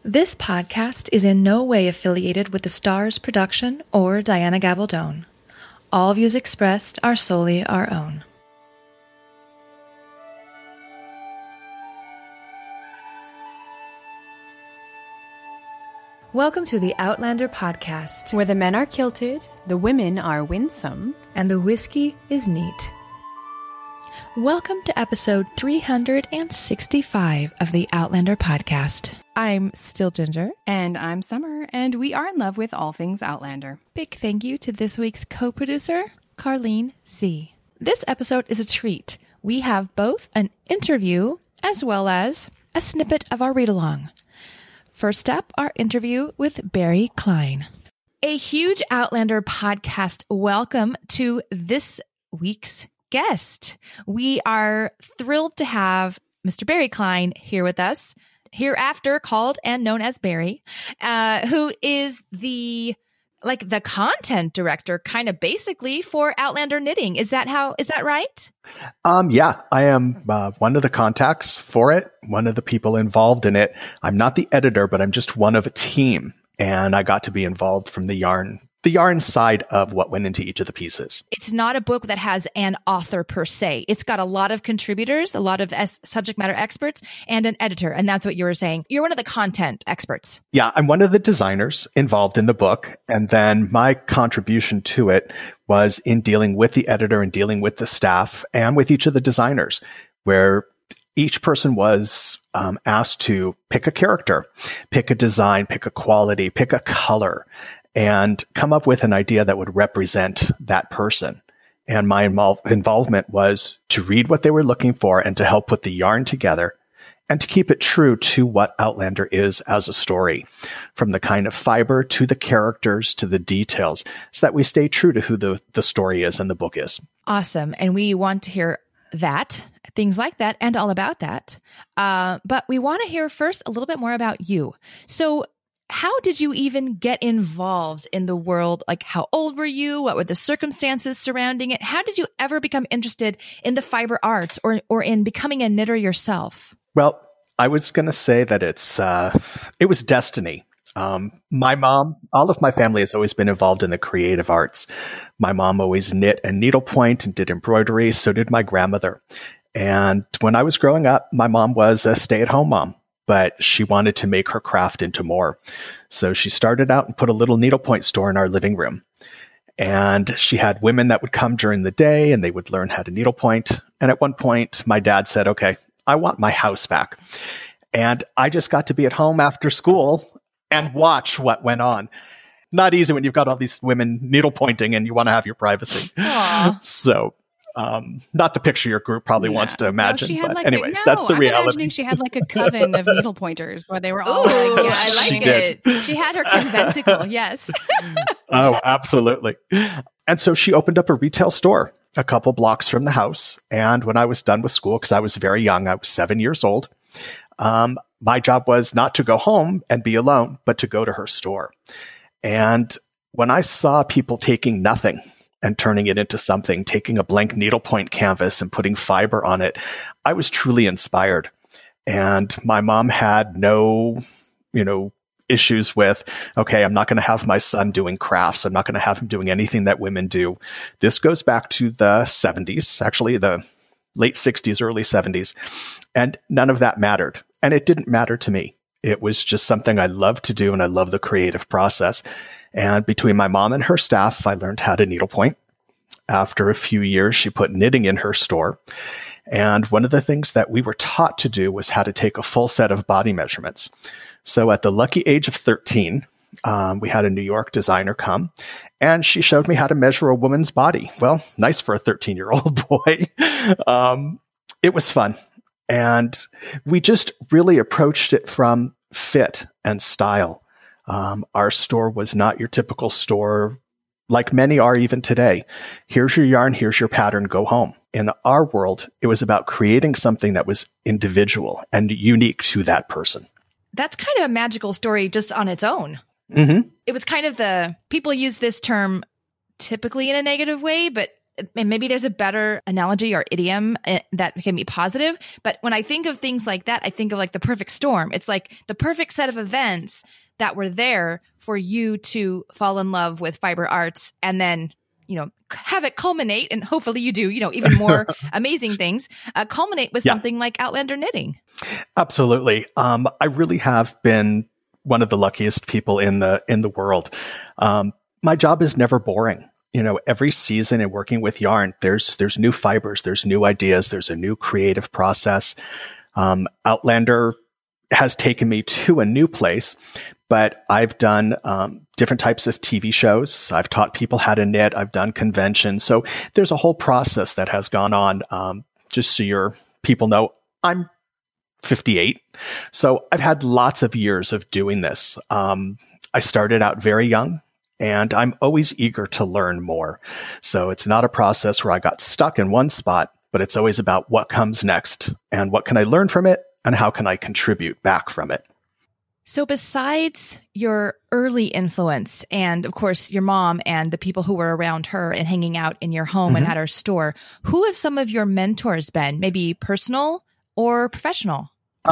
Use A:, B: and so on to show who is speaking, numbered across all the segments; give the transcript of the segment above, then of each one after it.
A: This podcast is in no way affiliated with the Stars production or Diana Gabaldon. All views expressed are solely our own. Welcome to the Outlander podcast,
B: where the men are kilted, the women are winsome,
A: and the whiskey is neat. Welcome to episode 365 of the Outlander podcast. I'm still Ginger.
B: And I'm Summer, and we are in love with all things Outlander.
A: Big thank you to this week's co-producer, Carlene Z. This episode is a treat. We have both an interview as well as a snippet of our read-along. First up, our interview with Barry Klein. A huge Outlander podcast welcome to this week's guest. We are thrilled to have Mr. Barry Klein here with us, hereafter called and known as Barry, who is the content director kind of basically for Outlander Knitting. Is that right?
C: Yeah, I am one of the contacts for it, one of the people involved in it. I'm not the editor, but I'm just one of a team. And I got to be involved from the yarn side of what went into each of the pieces.
A: It's not a book that has an author per se. It's got a lot of contributors, a lot of subject matter experts, and an editor. And that's what you were saying. You're one of the content experts.
C: Yeah, I'm one of the designers involved in the book. And then my contribution to it was in dealing with the editor and dealing with the staff and with each of the designers, where each person was asked to pick a character, pick a design, pick a quality, pick a color, and come up with an idea that would represent that person. And my involvement was to read what they were looking for and to help put the yarn together and to keep it true to what Outlander is as a story, from the kind of fiber to the characters to the details, so that we stay true to who the story is and the book is.
A: Awesome. And we want to hear that, things like that, and all about that. But we want to hear first a little bit more about you. So how did you even get involved in the world? Like, how old were you? What were the circumstances surrounding it? How did you ever become interested in the fiber arts or in becoming a knitter yourself?
C: Well, I was going to say that it was destiny. My mom, all of my family has always been involved in the creative arts. My mom always knit and needlepoint and did embroidery. So did my grandmother. And when I was growing up, my mom was a stay-at-home mom, but she wanted to make her craft into more. So she started out and put a little needlepoint store in our living room. And she had women that would come during the day and they would learn how to needlepoint. And at one point, my dad said, okay, I want my house back. And I just got to be at home after school and watch what went on. Not easy when you've got all these women needlepointing and you want to have your privacy. So not the picture your group probably wants to imagine.
B: No,
C: but anyways, that's the reality.
B: I'm imagining she had like a coven of needlepointers where they were all
A: yeah, I like it. She had her conventicle, yes.
C: Oh, absolutely. And so she opened up a retail store a couple blocks from the house. And when I was done with school, because I was very young, I was 7 years old, my job was not to go home and be alone, but to go to her store. And when I saw people taking nothing and turning it into something, taking a blank needlepoint canvas and putting fiber on it, I was truly inspired. And my mom had no, issues with, okay, I'm not going to have my son doing crafts. I'm not going to have him doing anything that women do. This goes back to the 70s, actually the late 60s, early 70s. And none of that mattered. And it didn't matter to me. It was just something I loved to do, and I love the creative process. And between my mom and her staff, I learned how to needlepoint. After a few years, she put knitting in her store. And one of the things that we were taught to do was how to take a full set of body measurements. So at the lucky age of 13, we had a New York designer come, and she showed me how to measure a woman's body. Well, nice for a 13-year-old boy. It was fun. And we just really approached it from fit and style. Our store was not your typical store like many are even today. Here's your yarn, here's your pattern, go home. In our world, it was about creating something that was individual and unique to that person.
A: That's kind of a magical story just on its own.
C: Mm-hmm.
A: It was kind of people use this term typically in a negative way, but and maybe there's a better analogy or idiom that can be positive. But when I think of things like that, I think of like the perfect storm. It's like the perfect set of events that were there for you to fall in love with fiber arts and then, have it culminate. And hopefully you do, even more amazing things, culminate with something like Outlander Knitting.
C: Absolutely. I really have been one of the luckiest people in the world. My job is never boring. Every season in working with yarn, there's new fibers, there's new ideas, there's a new creative process. Outlander has taken me to a new place, but I've done different types of TV shows. I've taught people how to knit. I've done conventions. So there's a whole process that has gone on. Just so your people know, I'm 58. So I've had lots of years of doing this. I started out very young, and I'm always eager to learn more. So it's not a process where I got stuck in one spot, but it's always about what comes next and what can I learn from it and how can I contribute back from it.
A: So besides your early influence and, of course, your mom and the people who were around her and hanging out in your home and at her store, who have some of your mentors been? Maybe personal or professional?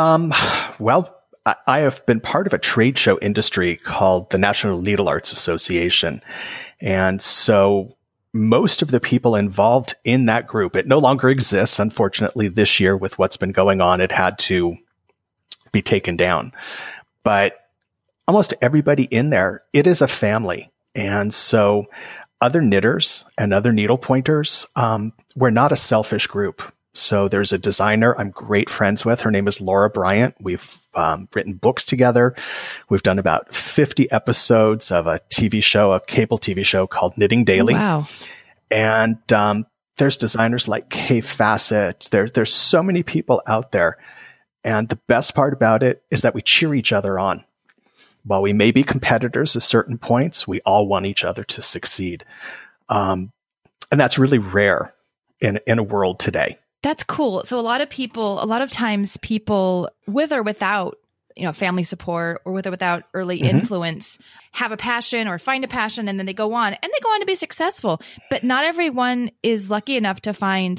C: Well, I have been part of a trade show industry called the National Needle Arts Association. And so most of the people involved in that group, it no longer exists. Unfortunately, this year with what's been going on, it had to be taken down. But almost everybody in there, it is a family. And so other knitters and other needle pointers, we're not a selfish group. So there's a designer I'm great friends with. Her name is Laura Bryant. We've written books together. We've done about 50 episodes of a TV show, a cable TV show called Knitting Daily.
A: Wow.
C: And there's designers like Kay Fassett. There's so many people out there. And the best part about it is that we cheer each other on. While we may be competitors at certain points, we all want each other to succeed. And that's really rare in a world today.
A: That's cool. So a lot of times people with or without, family support or with or without early influence have a passion or find a passion and then they go on to be successful. But not everyone is lucky enough to find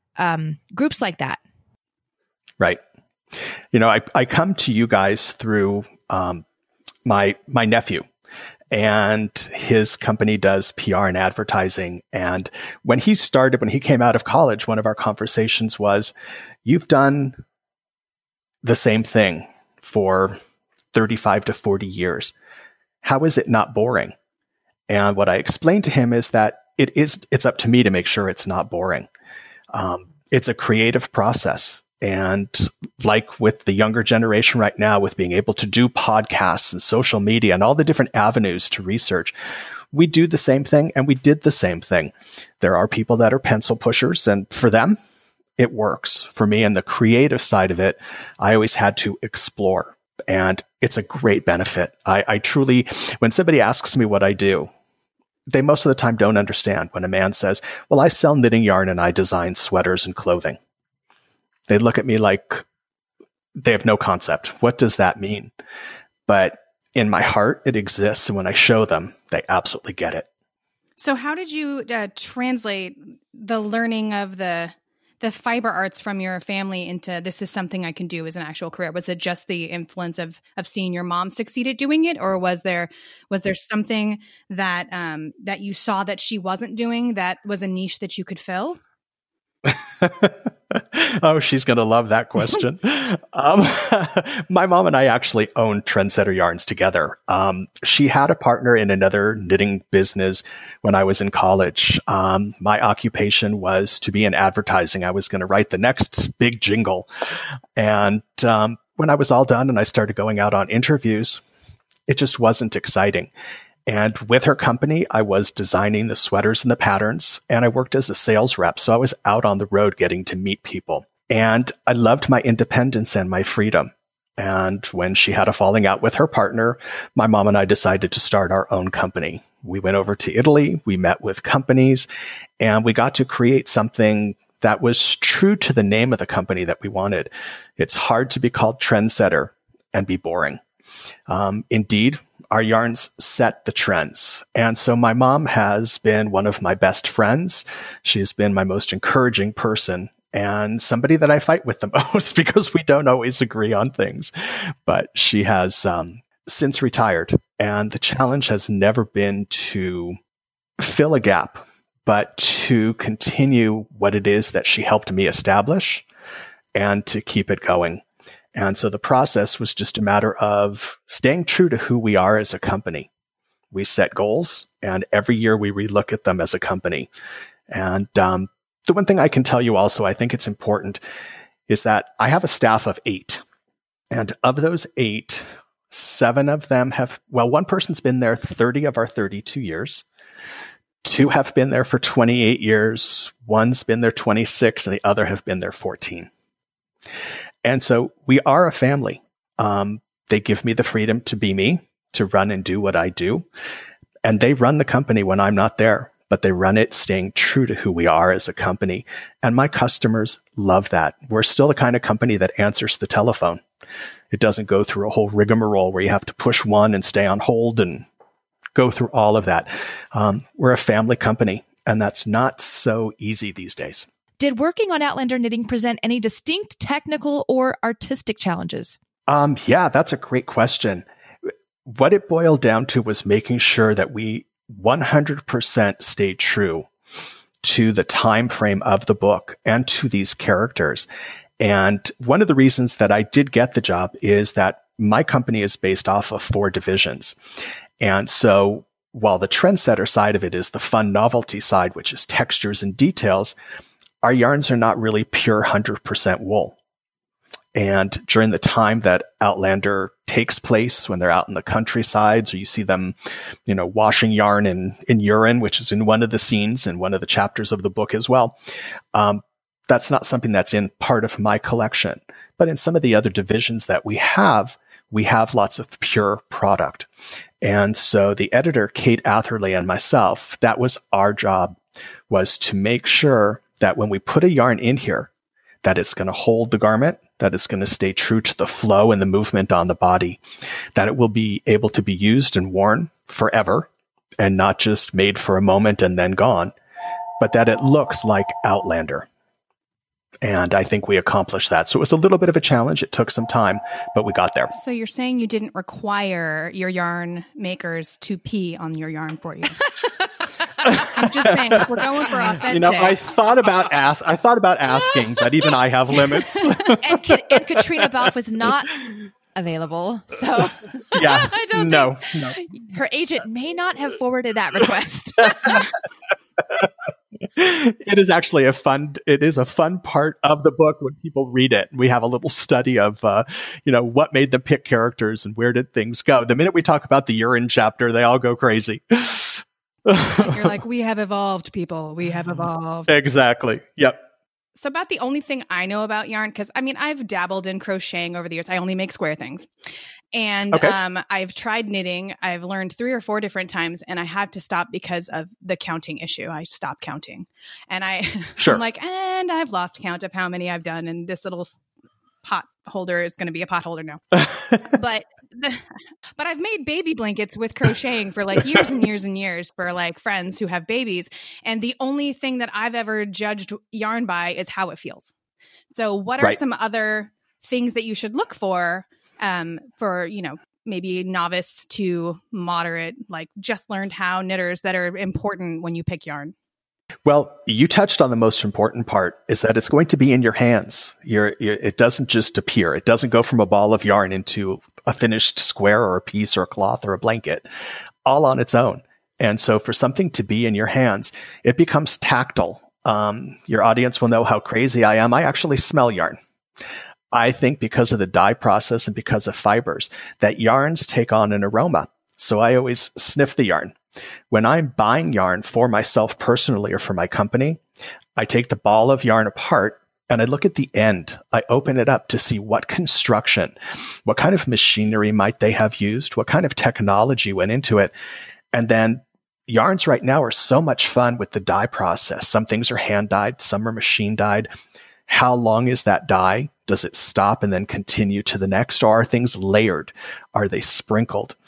A: groups like that.
C: Right. I come to you guys through my nephew, and his company does PR and advertising. And when he came out of college, one of our conversations was, you've done the same thing for 35 to 40 years. How is it not boring? And what I explained to him is that it's up to me to make sure it's not boring. It's a creative process. And like with the younger generation right now, with being able to do podcasts and social media and all the different avenues to research, we do the same thing and we did the same thing. There are people that are pencil pushers, and for them, it works. For me, and the creative side of it, I always had to explore, and it's a great benefit. I truly, when somebody asks me what I do, they most of the time don't understand when a man says, well, I sell knitting yarn and I design sweaters and clothing. They look at me like they have no concept. What does that mean? But in my heart, it exists. And when I show them, they absolutely get it.
B: So how did you translate the learning of the fiber arts from your family into this is something I can do as an actual career? Was it just the influence of seeing your mom succeed at doing it? Or was there something that that you saw that she wasn't doing that was a niche that you could fill?
C: Oh, she's going to love that question. My mom and I actually owned Trendsetter Yarns together. She had a partner in another knitting business when I was in college. My occupation was to be in advertising. I was going to write the next big jingle. And when I was all done and I started going out on interviews, it just wasn't exciting. And with her company, I was designing the sweaters and the patterns, and I worked as a sales rep. So I was out on the road getting to meet people. And I loved my independence and my freedom. And when she had a falling out with her partner, my mom and I decided to start our own company. We went over to Italy, we met with companies, and we got to create something that was true to the name of the company that we wanted. It's hard to be called Trendsetter and be boring. Indeed, our yarns set the trends. And so my mom has been one of my best friends. She's been my most encouraging person and somebody that I fight with the most because we don't always agree on things. But she has since retired, and the challenge has never been to fill a gap, but to continue what it is that she helped me establish and to keep it going. And so the process was just a matter of staying true to who we are as a company. We set goals, and every year we relook at them as a company. And the one thing I can tell you also, I think it's important, is that I have a staff of 8. And of those 8, 7 of them one person's been there 30 of our 32 years. 2 have been there for 28 years. 1's been there 26, and the other have been there 14. And so we are a family. They give me the freedom to be me, to run and do what I do. And they run the company when I'm not there, but they run it staying true to who we are as a company. And my customers love that. We're still the kind of company that answers the telephone. It doesn't go through a whole rigmarole where you have to push one and stay on hold and go through all of that. We're a family company, and that's not so easy these days.
A: Did working on Outlander knitting present any distinct technical or artistic challenges?
C: Yeah, that's a great question. What it boiled down to was making sure that we 100% stayed true to the time frame of the book and to these characters. And one of the reasons that I did get the job is that my company is based off of 4 divisions. And so while the trendsetter side of it is the fun novelty side, which is textures and details, our yarns are not really pure 100% wool. And during the time that Outlander takes place, when they're out in the countrysides, or you see them, washing yarn in urine, which is in one of the scenes in one of the chapters of the book as well, that's not something that's in part of my collection. But in some of the other divisions that we have lots of pure product. And so the editor, Kate Atherley, and myself, that was our job, was to make sure that when we put a yarn in here, that it's going to hold the garment, that it's going to stay true to the flow and the movement on the body, that it will be able to be used and worn forever and not just made for a moment and then gone, but that it looks like Outlander. And I think we accomplished that. So it was a little bit of a challenge. It took some time, but we got there.
B: So you're saying you didn't require your yarn makers to pee on your yarn for you? I'm just saying, we're going for authentic.
C: I thought about asking, but even I have limits.
A: and Katrina Balfe was not available, so
C: yeah,
A: I don't
C: no.
A: Her agent may not have forwarded that request.
C: It is actually a fun part of the book when people read it. We have a little study of, what made them pick characters and where did things go. The minute we talk about the urine chapter, they all go crazy.
B: You're like, we have evolved, people. We have evolved.
C: Exactly. Yep.
B: So about the only thing I know about yarn, because I've dabbled in crocheting over the years. I only make square things. And
C: okay.
B: I've tried knitting. I've learned 3 or 4 different times, and I had to stop because of the counting issue. I stopped counting. And
C: Sure.
B: I'm like, and I've lost count of how many I've done. And this little pot holder is going to be a pot holder now. But I've made baby blankets with crocheting for like years and years and years for like friends who have babies. And the only thing that I've ever judged yarn by is how it feels. So what are some other things that you should look for, maybe novice to moderate, like just learned how knitters that are important when you pick yarn?
C: Well, you touched on the most important part, is that it's going to be in your hands. It doesn't just appear. It doesn't go from a ball of yarn into a finished square or a piece or a cloth or a blanket all on its own. And so for something to be in your hands, it becomes tactile. Your audience will know how crazy I am. I actually smell yarn. I think because of the dye process and because of fibers, that yarns take on an aroma. So I always sniff the yarn. When I'm buying yarn for myself personally or for my company, I take the ball of yarn apart and I look at the end. I open it up to see what construction, what kind of machinery might they have used, what kind of technology went into it. And then yarns right now are so much fun with the dye process. Some things are hand dyed, some are machine dyed. How long is that dye? Does it stop and then continue to the next? Or are things layered? Are they sprinkled?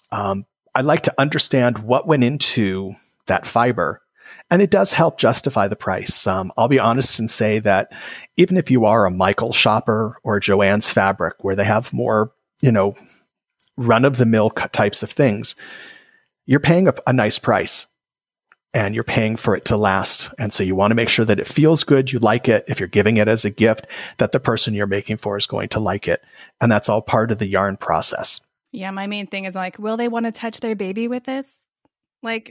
C: I like to understand what went into that fiber. And it does help justify the price. I'll be honest and say that even if you are a Michael shopper or Joann's Fabric, where they have more, run-of-the-mill types of things, you're paying a nice price. And you're paying for it to last. And so you want to make sure that it feels good, you like it. If you're giving it as a gift, that the person you're making for is going to like it. And that's all part of the yarn process.
B: Yeah, my main thing is like, will they want to touch their baby with this? Like,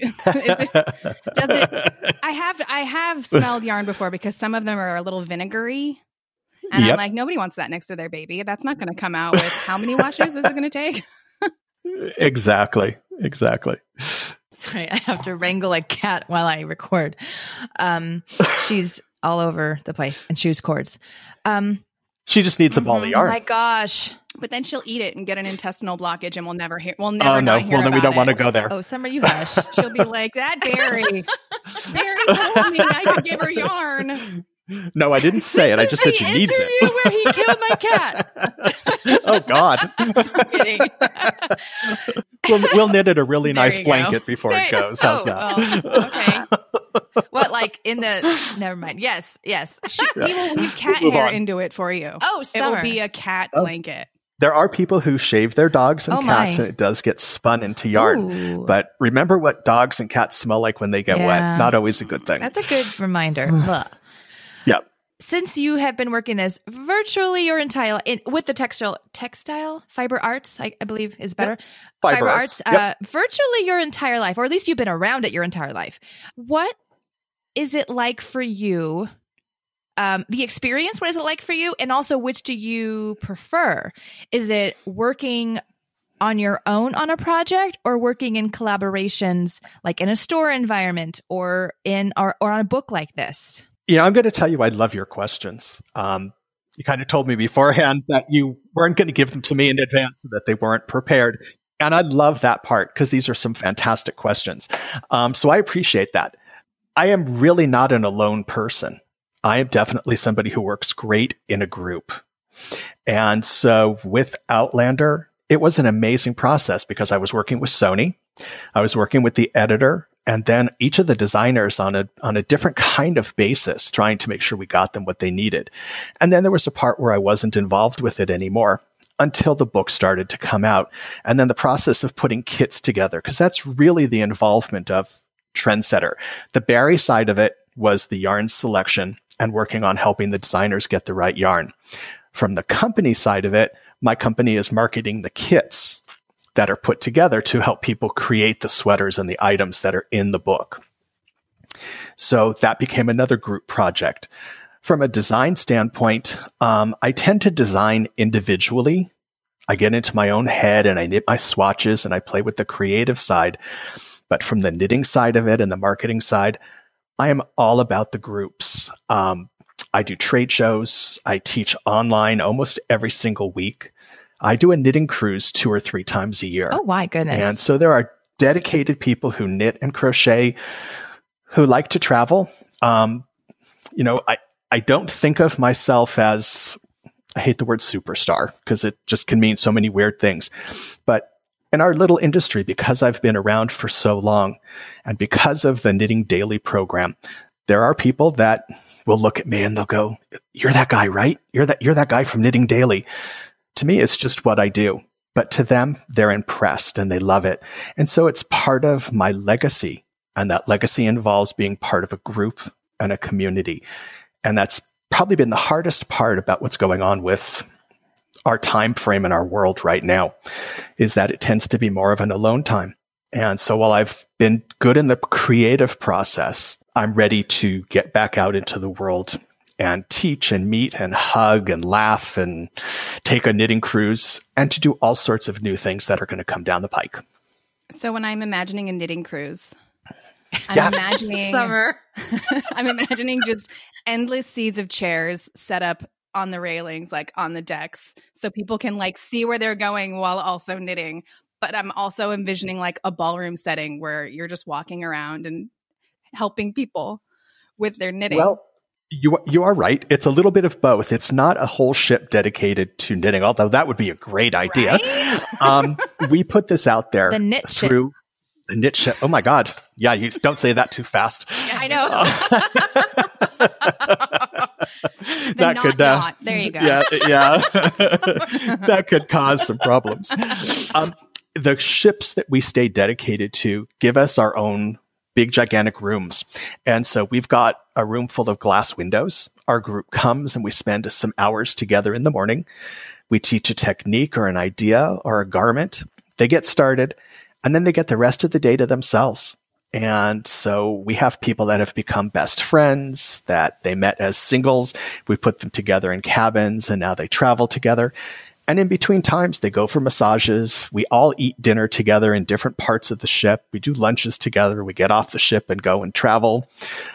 B: I have smelled yarn before because some of them are a little vinegary. And I'm like, nobody wants that next to their baby. That's not going to come out with how many washes is it going to take?
C: Exactly.
A: Sorry, I have to wrangle a cat while I record. She's all over the place and chews cords.
C: She just needs a ball of yarn.
A: Oh my gosh.
B: But then she'll eat it and get an intestinal blockage and we'll never hear
C: Oh no,
B: not hear
C: well then we don't
B: about
C: want to
B: it.
C: go there.
A: Oh, Summer, you hush.
B: She'll be like, that Barry told me I could give her yarn.
C: No, I didn't say it. I just said she needs it.
A: Where he killed my cat.
C: Oh God.
A: Just kidding.
C: We'll knit it a really
B: There
C: nice
B: you go.
C: blanket before it goes. How's that?
A: Well, okay. What, like in the? Never mind. Yes.
B: He will weave cat
C: Move
B: hair
C: on.
B: into it for you.
A: Oh,
B: It
A: Summer.
B: will be a cat blanket.
C: There are people who shave their dogs and
A: Oh,
C: cats
A: my.
C: and it does get spun into yarn.
A: Ooh.
C: But remember what dogs and cats smell like when they get
A: Yeah.
C: wet. Not always a good thing.
A: That's a good reminder. Ugh.
C: Yeah.
A: Since you have been working this virtually your entire with the textile fiber arts, I believe is better.
C: Fiber arts.
A: Virtually your entire life, or at least you've been around it your entire life. What is it like for you? The experience, what is it like for you? And also, which do you prefer? Is it working on your own on a project or working in collaborations like in a store environment or on a book like this?
C: I'm going to tell you I love your questions. You kind of told me beforehand that you weren't going to give them to me in advance so that they weren't prepared. And I love that part because these are some fantastic questions. So I appreciate that. I am really not an alone person. I am definitely somebody who works great in a group. And so with Outlander, it was an amazing process because I was working with Sony. I was working with the editor and then each of the designers on a different kind of basis, trying to make sure we got them what they needed. And then there was a part where I wasn't involved with it anymore until the book started to come out. And then the process of putting kits together, because that's really the involvement of Trendsetter. The Barry side of it was the yarn selection and working on helping the designers get the right yarn. From the company side of it, my company is marketing the kits that are put together to help people create the sweaters and the items that are in the book. So that became another group project. From a design standpoint, I tend to design individually. I get into my own head and I knit my swatches and I play with the creative side. But from the knitting side of it and the marketing side, I am all about the groups. I do trade shows. I teach online almost every single week. I do a knitting cruise 2 or 3 times a year.
A: Oh, my goodness.
C: And so there are dedicated people who knit and crochet who like to travel. I don't think of myself as, I hate the word superstar because it just can mean so many weird things. But in our little industry, because I've been around for so long and because of the Knitting Daily program, there are people that will look at me and they'll go, "You're that guy, right? You're that guy from Knitting Daily." To me, it's just what I do. But to them, they're impressed and they love it. And so it's part of my legacy. And that legacy involves being part of a group and a community. And that's probably been the hardest part about what's going on with our time frame in our world right now, is that it tends to be more of an alone time. And so while I've been good in the creative process, I'm ready to get back out into the world and teach and meet and hug and laugh and take a knitting cruise and to do all sorts of new things that are going to come down the pike.
B: So when I'm imagining a knitting cruise,
C: Yeah.
B: I'm imagining
A: Summer.
B: I'm imagining just endless seas of chairs set up on the railings, like on the decks, so people can like see where they're going while also knitting. But I'm also envisioning like a ballroom setting where you're just walking around and helping people with their knitting.
C: Well, You are right. It's a little bit of both. It's not a whole ship dedicated to knitting, although that would be a great idea.
B: Right?
C: We put this out there
A: The knit ship.
C: through the knit ship. Oh my God. Yeah, you don't say that too fast.
B: I know.
C: That could,
B: yacht. There you go.
C: Yeah. That could cause some problems. The ships that we stay dedicated to give us our own big, gigantic rooms. And so we've got a room full of glass windows. Our group comes and we spend some hours together in the morning. We teach a technique or an idea or a garment. They get started and then they get the rest of the day to themselves. And so we have people that have become best friends that they met as singles. We put them together in cabins and now they travel together. And in between times, they go for massages. We all eat dinner together in different parts of the ship. We do lunches together. We get off the ship and go and travel.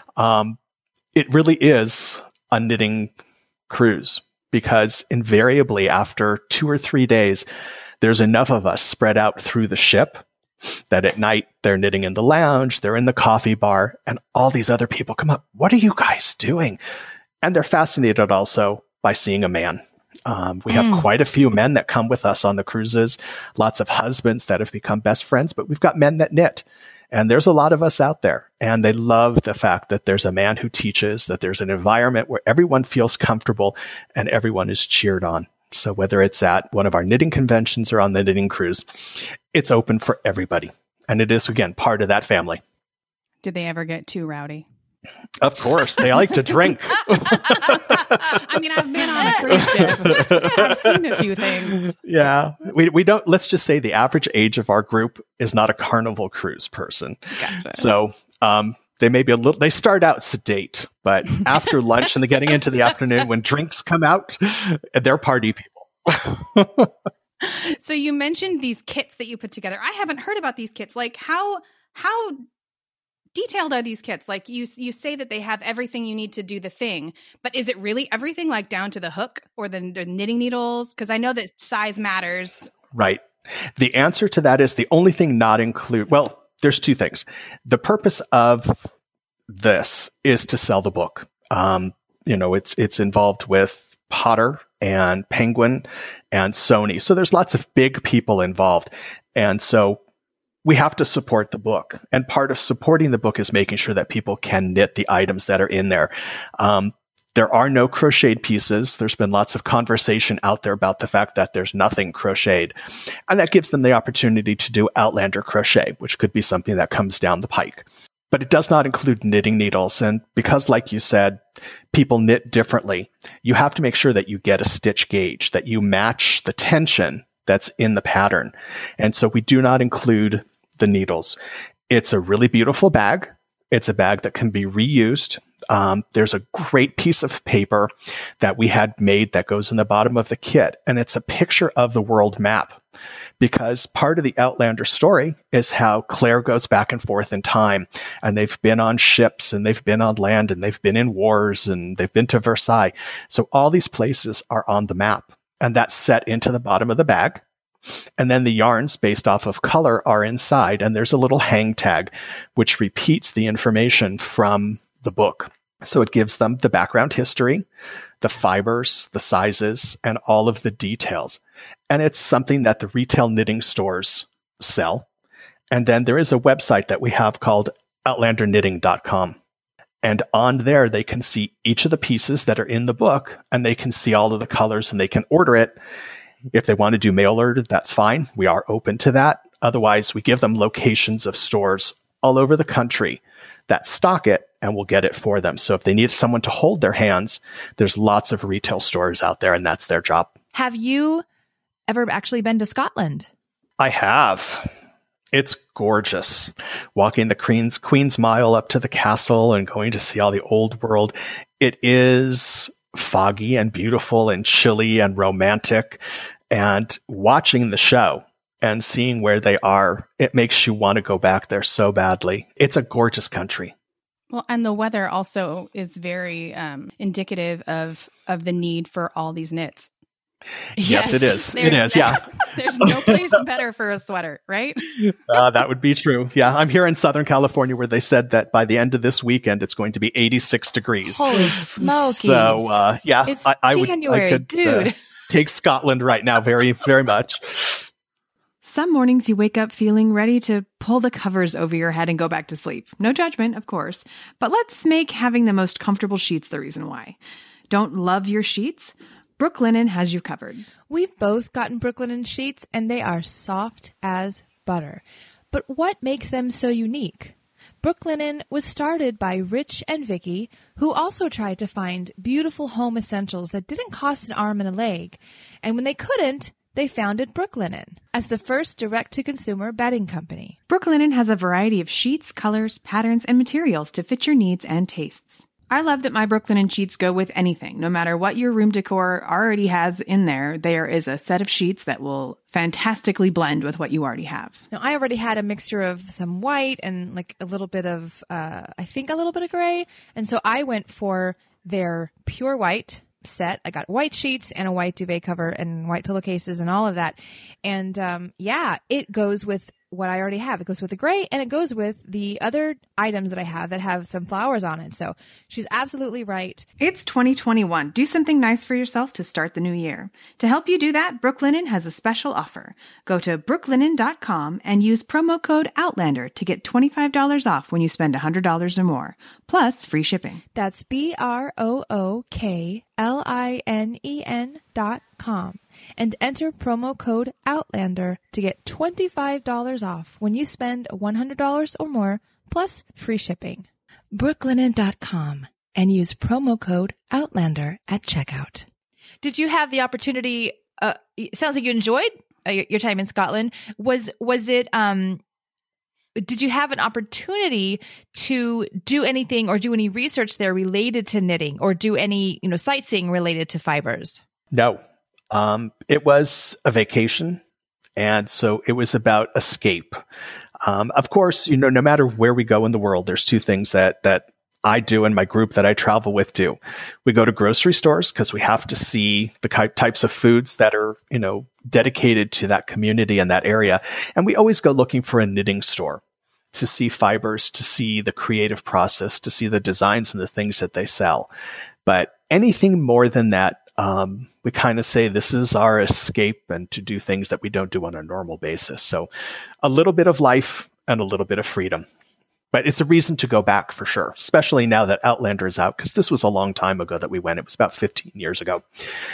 C: It really is a knitting cruise because invariably after 2 or 3 days, there's enough of us spread out through the ship that at night they're knitting in the lounge, they're in the coffee bar, and all these other people come up. What are you guys doing? And they're fascinated also by seeing a man. We have quite a few men that come with us on the cruises, lots of husbands that have become best friends, but we've got men that knit. And there's a lot of us out there. And they love the fact that there's a man who teaches, that there's an environment where everyone feels comfortable and everyone is cheered on. So whether it's at one of our knitting conventions or on the knitting cruise, it's open for everybody. And it is, again, part of that family.
B: Did they ever get too rowdy?
C: Of course. They like to drink.
B: I mean, I've been on a cruise ship. I've seen a few things.
C: Yeah. We don't, let's just say the average age of our group is not a Carnival cruise person.
B: Gotcha.
C: So, they may be they start out sedate, but after lunch and getting into the afternoon when drinks come out, they're party people.
B: So you mentioned these kits that you put together. I haven't heard about these kits. Like how detailed are these kits? Like you say that they have everything you need to do the thing, but is it really everything, like down to the hook or the knitting needles? Because I know that size matters.
C: Right. The answer to that is the only thing not include. Well, there's two things. The purpose of this is to sell the book. It's involved with Potter and Penguin and Sony. So there's lots of big people involved. And so we have to support the book. And part of supporting the book is making sure that people can knit the items that are in there. There are no crocheted pieces. There's been lots of conversation out there about the fact that there's nothing crocheted. And that gives them the opportunity to do Outlander crochet, which could be something that comes down the pike. But it does not include knitting needles. And because, like you said, people knit differently, you have to make sure that you get a stitch gauge, that you match the tension that's in the pattern. And so we do not include the needles. It's a really beautiful bag. It's a bag that can be reused. There's a great piece of paper that we had made that goes in the bottom of the kit. And it's a picture of the world map because part of the Outlander story is how Claire goes back and forth in time. And they've been on ships and they've been on land and they've been in wars and they've been to Versailles. So all these places are on the map and that's set into the bottom of the bag. And then the yarns based off of color are inside. And there's a little hang tag, which repeats the information from the book. So it gives them the background history, the fibers, the sizes, and all of the details. And it's something that the retail knitting stores sell. And then there is a website that we have called outlanderknitting.com. And on there, they can see each of the pieces that are in the book, and they can see all of the colors, and they can order it. If they want to do mail order, that's fine. We are open to that. Otherwise, we give them locations of stores all over the country that stock it and we'll get it for them. So if they need someone to hold their hands, there's lots of retail stores out there and that's their job.
A: Have you ever actually been to Scotland?
C: I have. It's gorgeous. Walking the Queen's Mile up to the castle and going to see all the old world. It is foggy and beautiful and chilly and romantic. And watching the show and seeing where they are, it makes you want to go back there so badly. It's a gorgeous country.
B: Well, and the weather also is very indicative of the need for all these knits.
C: Yes, it is. It is. Yeah.
B: There's no place better for a sweater, right?
C: That would be true. Yeah. I'm here in Southern California where they said that by the end of this weekend, it's going to be 86 degrees.
A: Holy smokies.
C: So, yeah,
A: It's
C: I
A: January,
C: could
A: dude.
C: take Scotland right now very, very much.
B: Some mornings you wake up feeling ready to pull the covers over your head and go back to sleep. No judgment, of course. But let's make having the most comfortable sheets the reason why. Don't love your sheets? Brooklinen has you covered.
A: We've both gotten Brooklinen sheets, and they are soft as butter. But what makes them so unique? Brooklinen was started by Rich and Vicky, who also tried to find beautiful home essentials that didn't cost an arm and a leg. And when they couldn't, they founded Brooklinen as the first direct-to-consumer bedding company.
B: Brooklinen has a variety of sheets, colors, patterns, and materials to fit your needs and tastes. I love that my Brooklinen sheets go with anything. No matter what your room decor already has in there, there is a set of sheets that will fantastically blend with what you already have.
A: Now, I already had a mixture of some white and like a little bit of, I think a little bit of gray. And so I went for their pure white set. I got white sheets and a white duvet cover and white pillowcases and all of that. And yeah, it goes with what I already have. It goes with the gray and it goes with the other items that I have that have some flowers on it. So she's absolutely right.
B: It's 2021. Do something nice for yourself to start the new year. To help you do that, Brooklinen has a special offer. Go to brooklinen.com and use promo code Outlander to get $25 off when you spend $100 or more, plus free shipping.
A: That's BROOKLINEN.com and enter promo code Outlander to get $25 off when you spend $100 or more, plus free shipping. Brooklinen.com and use promo code Outlander at checkout. Did you have the opportunity? It sounds like you enjoyed your time in Scotland. Was it? Did you have an opportunity to do anything or do any research there related to knitting, or do any sightseeing related to fibers?
C: No. It was a vacation, and so it was about escape. Of course, no matter where we go in the world, there's two things that I do and my group that I travel with do. We go to grocery stores because we have to see the types of foods that are, dedicated to that community and that area. And we always go looking for a knitting store to see fibers, to see the creative process, to see the designs and the things that they sell. But anything more than that, we kind of say this is our escape and to do things that we don't do on a normal basis. So a little bit of life and a little bit of freedom. But it's a reason to go back for sure, especially now that Outlander is out, because this was a long time ago that we went. It was about 15 years ago.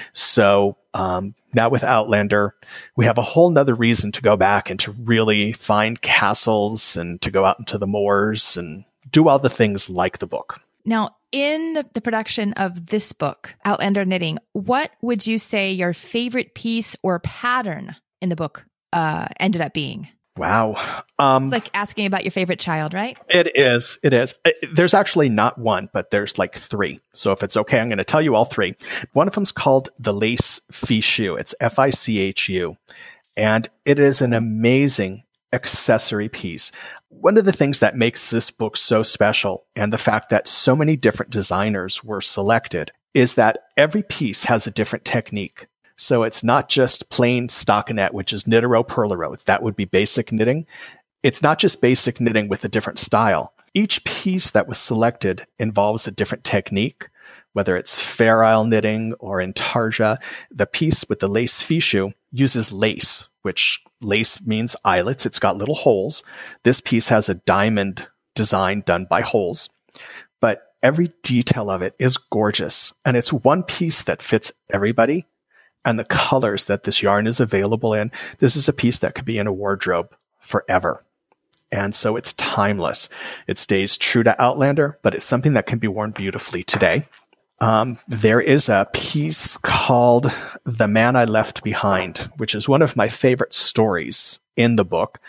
C: So now with Outlander, we have a whole nother reason to go back and to really find castles and to go out into the moors and do all the things like the book.
A: Now, in the production of this book, Outlander Knitting, what would you say your favorite piece or pattern in the book ended up being?
C: Wow.
A: Like asking about your favorite child, right?
C: It is. There's actually not one, but there's like three. So if it's okay, I'm going to tell you all three. One of them's called the Lace Fichu. It's Fichu. And it is an amazing accessory piece. One of the things that makes this book so special, and the fact that so many different designers were selected, is that every piece has a different technique. So it's not just plain stockinette, which is knit-a-row, purl-a-row. That would be basic knitting. It's not just basic knitting with a different style. Each piece that was selected involves a different technique, whether it's Fair Isle knitting or intarsia. The piece with the Lace Fichu uses lace, which lace means eyelets. It's got little holes. This piece has a diamond design done by holes, but every detail of it is gorgeous. And it's one piece that fits everybody. And the colors that this yarn is available in, this is a piece that could be in a wardrobe forever. And so it's timeless. It stays true to Outlander, but it's something that can be worn beautifully today. There is a piece called The Man I Left Behind, which is one of my favorite stories in the book.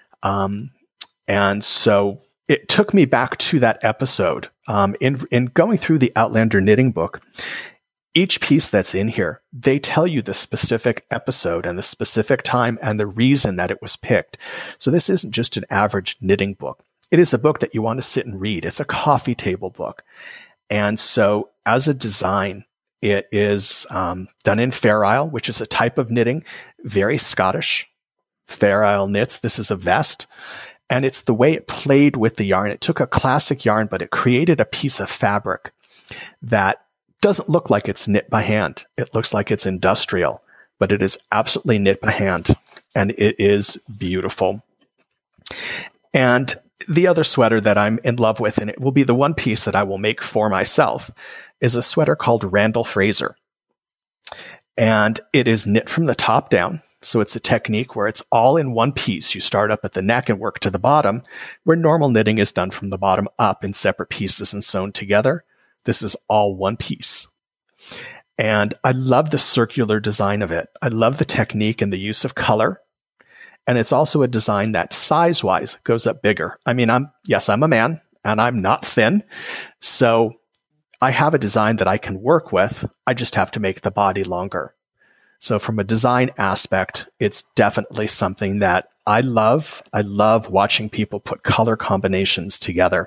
C: And so it took me back to that episode. In going through the Outlander knitting book, each piece that's in here, they tell you the specific episode and the specific time and the reason that it was picked. So this isn't just an average knitting book. It is a book that you want to sit and read. It's a coffee table book. And so as a design, It is done in Fair Isle, which is a type of knitting, very Scottish. Fair Isle knits. This is a vest. And it's the way it played with the yarn. It took a classic yarn, but it created a piece of fabric that doesn't look like it's knit by hand. It looks like it's industrial, but it is absolutely knit by hand. And it is beautiful. And the other sweater that I'm in love with, and it will be the one piece that I will make for myself, is a sweater called Randall Fraser. And it is knit from the top down. So it's a technique where it's all in one piece. You start up at the neck and work to the bottom, where normal knitting is done from the bottom up in separate pieces and sewn together. This is all one piece. And I love the circular design of it. I love the technique and the use of color. And it's also a design that size-wise goes up bigger. I mean, I'm a man and I'm not thin. So I have a design that I can work with. I just have to make the body longer. So from a design aspect, it's definitely something that I love. I love watching people put color combinations together.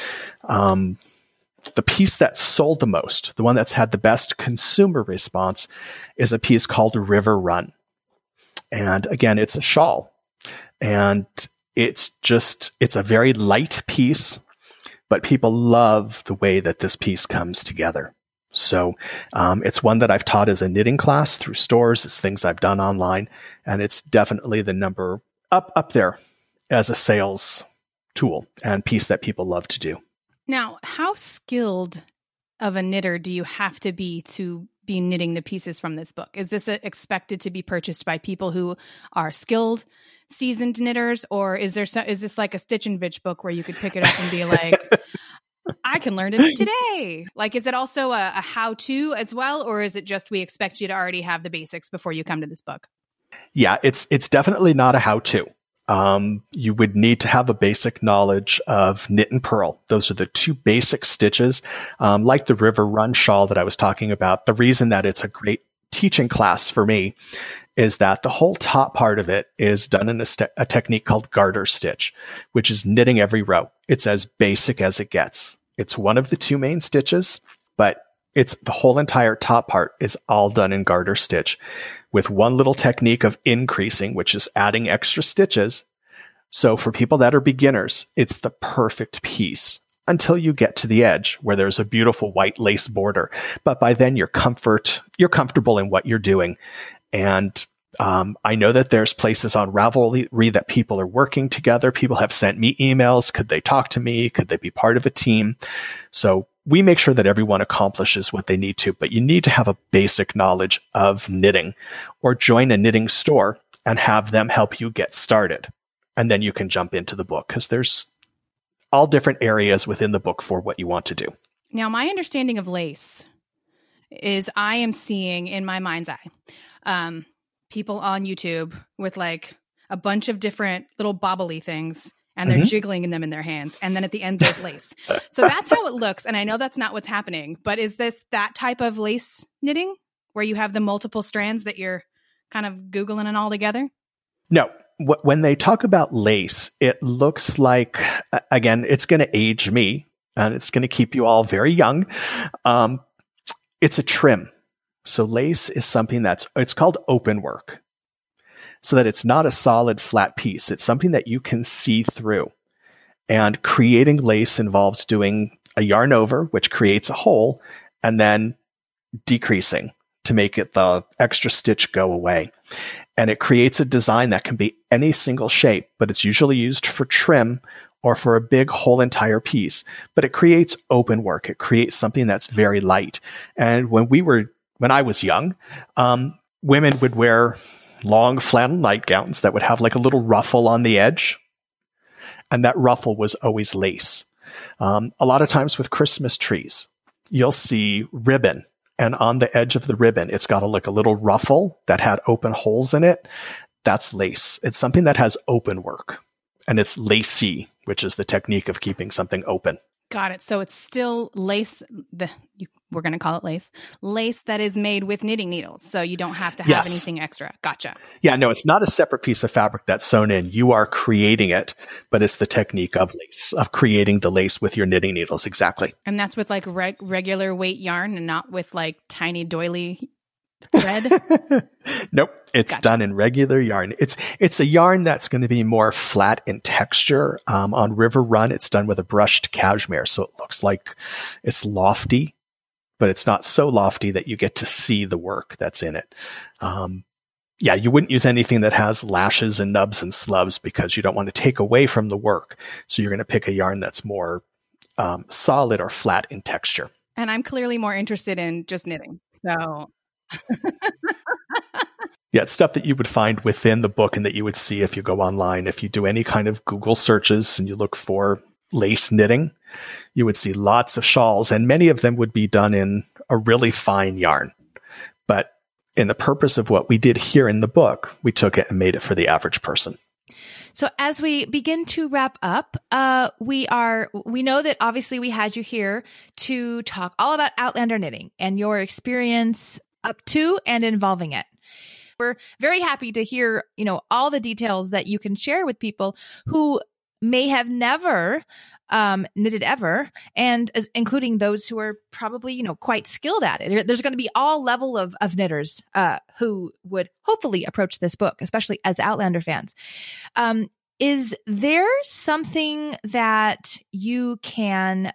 C: The piece that sold the most, the one that's had the best consumer response, is a piece called River Run. And again, it's a shawl. And it's a very light piece, but people love the way that this piece comes together. So it's one that I've taught as a knitting class through stores. It's things I've done online, and it's definitely the number up there as a sales tool and piece that people love to do.
B: Now, how skilled of a knitter do you have to be knitting the pieces from this book? Is this expected to be purchased by people who are skilled, seasoned knitters, or is this like a Stitch and Bitch book where you could pick it up and be like, I can learn it today? Like, is it also a how-to as well, or is it just we expect you to already have the basics before you come to this book?
C: Yeah, it's definitely not a how-to. You would need to have a basic knowledge of knit and purl. Those are the two basic stitches. Like the River Run shawl that I was talking about, the reason that it's a great teaching class for me is that the whole top part of it is done in a technique called garter stitch, which is knitting every row. It's as basic as it gets. It's one of the two main stitches, but it's the whole entire top part is all done in garter stitch with one little technique of increasing, which is adding extra stitches. So for people that are beginners, it's the perfect piece until you get to the edge where there's a beautiful white lace border. But by then you're comfortable in what you're doing. And I know that there's places on Ravelry that people are working together. People have sent me emails. Could they talk to me? Could they be part of a team? So we make sure that everyone accomplishes what they need to, but you need to have a basic knowledge of knitting or join a knitting store and have them help you get started. And then you can jump into the book because there's all different areas within the book for what you want to do.
B: Now, my understanding of lace is I am seeing in my mind's eye, people on YouTube with like a bunch of different little bobbly things, and they're jiggling them in their hands. And then at the end, there's lace. So that's how it looks. And I know that's not what's happening, but is this that type of lace knitting where you have the multiple strands that you're kind of Googling and all together?
C: No. When they talk about lace, it looks like, again, it's going to age me and it's going to keep you all very young. It's a trim. So lace is something it's called open work, so that it's not a solid flat piece. It's something that you can see through. And creating lace involves doing a yarn over, which creates a hole, and then decreasing to make it the extra stitch go away. And it creates a design that can be any single shape, but it's usually used for trim or for a big whole entire piece. But it creates open work. It creates something that's very light. And when I was young, women would wear long flannel nightgowns that would have like a little ruffle on the edge. And that ruffle was always lace. A lot of times with Christmas trees, you'll see ribbon. And on the edge of the ribbon, it's got a little ruffle that had open holes in it. That's lace. It's something that has open work. And it's lacy, which is the technique of keeping something open.
B: Got it. So it's still lace. We're going to call it lace that is made with knitting needles. So you don't have to have anything extra. Gotcha.
C: Yeah, no, it's not a separate piece of fabric that's sewn in. You are creating it, but it's the technique of lace, of creating the lace with your knitting needles. Exactly.
B: And that's with like regular weight yarn and not with like tiny doily thread?
C: Nope. It's done in regular yarn. It's a yarn that's going to be more flat in texture. On River Run, it's done with a brushed cashmere. So it looks like it's lofty, but it's not so lofty that you get to see the work that's in it. Yeah, you wouldn't use anything that has lashes and nubs and slubs because you don't want to take away from the work. So you're going to pick a yarn that's more solid or flat in texture.
B: And I'm clearly more interested in just knitting. So
C: yeah, it's stuff that you would find within the book and that you would see if you go online. If you do any kind of Google searches and you look for lace knitting, you would see lots of shawls, and many of them would be done in a really fine yarn. But in the purpose of what we did here in the book, we took it and made it for the average person.
A: So as we begin to wrap up, we know that obviously we had you here to talk all about Outlander knitting and your experience up to and involving it. We're very happy to hear, all the details that you can share with people who may have never knitted ever, and including those who are probably, quite skilled at it. There's going to be all level of knitters who would hopefully approach this book, especially as Outlander fans. Is there something that you can